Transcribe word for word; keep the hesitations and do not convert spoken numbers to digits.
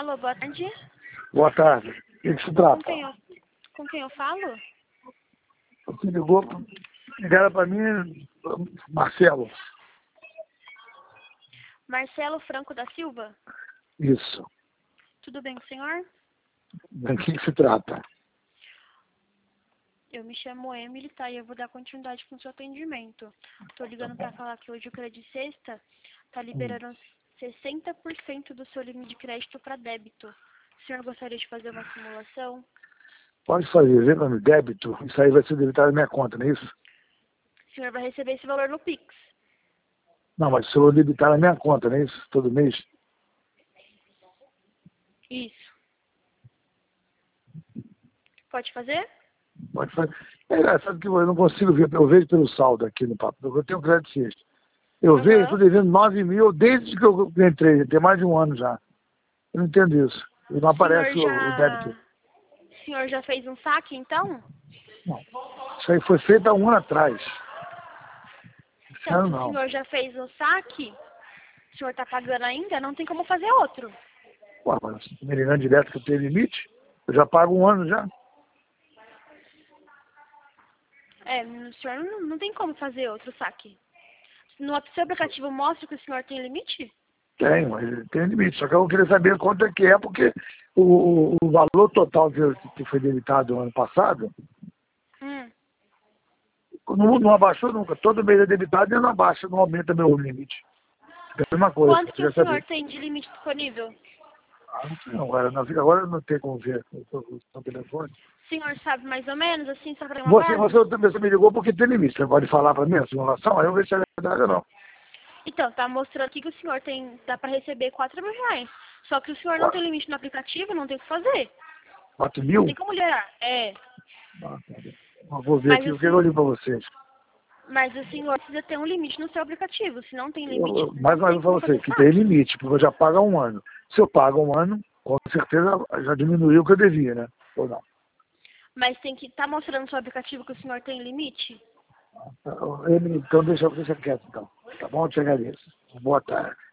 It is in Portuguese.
Alô, boa tarde. Boa tarde. O que, que se Com trata? quem eu, com quem eu falo? Você ligou, ligaram para mim, Marcelo. Marcelo Franco da Silva? Isso. Tudo bem com o senhor? Do que, que se trata? Eu me chamo Emily, tá? E eu vou dar continuidade com o seu atendimento. Tô ligando para falar que hoje o crédito sexta tá liberando sessenta por cento do seu limite de crédito para débito. O senhor gostaria de fazer uma simulação? Pode fazer, vê no débito. Isso aí vai ser debitado na minha conta, não é isso? O senhor vai receber esse valor no Pix. Não, mas se eu debitar na minha conta, não é isso? Todo mês? Isso. Pode fazer? Pode fazer. É engraçado que eu não consigo ver, eu vejo pelo saldo aqui no papo. Eu tenho crédito sexta. Eu Uhum. vejo, estou devendo nove mil desde que eu entrei, tem mais de um ano já. Eu não entendo isso. E não aparece senhor o, o já... débito. O senhor já fez um saque, então? Não. Isso aí foi feito há um ano atrás. Esse Então, ano se o não. senhor já fez um saque, o senhor está pagando ainda, não tem como fazer outro. Ué, mas Merinan direto que tem limite, eu já pago um ano já. É, o senhor não, não tem como fazer outro saque. No seu aplicativo mostra que o senhor tem limite? Tem, mas tem limite. Só que eu vou querer saber quanto é que é, porque o, o, o valor total que, que foi debitado no ano passado Hum. não, não abaixou nunca. Todo mês é debitado e não abaixa, não aumenta meu limite. É a mesma coisa. Quanto Eu que o queria senhor saber. tem de limite disponível? Ah, não sei não, agora, não, agora eu não tenho como ver o telefone. O senhor sabe mais ou menos, assim, só para uma Você, base? você, você me ligou porque tem limite. Você pode falar para mim a simulação? Aí eu vejo se é verdade ou não. Então, tá mostrando aqui que o senhor tem, dá para receber quatro mil reais. Só que o senhor não tem limite no aplicativo, não tem o que fazer. quatro Não mil? tem como olhar. É. Ah, tá bem. Eu vou ver Mas aqui, o, eu quero sen- olhar para vocês. mas o senhor precisa ter um limite no seu aplicativo. Se não tem Eu, limite, eu, não mais uma tem vez para como você, fazer que tem saque. limite, porque eu já pago há um ano. Se eu pago há um ano, com certeza já diminuiu o que eu devia, né? Ou não? Mas tem que estar mostrando no seu aplicativo que o senhor tem limite? Então deixa, deixa quieto então. Tá bom? Eu te agradeço. Boa tarde.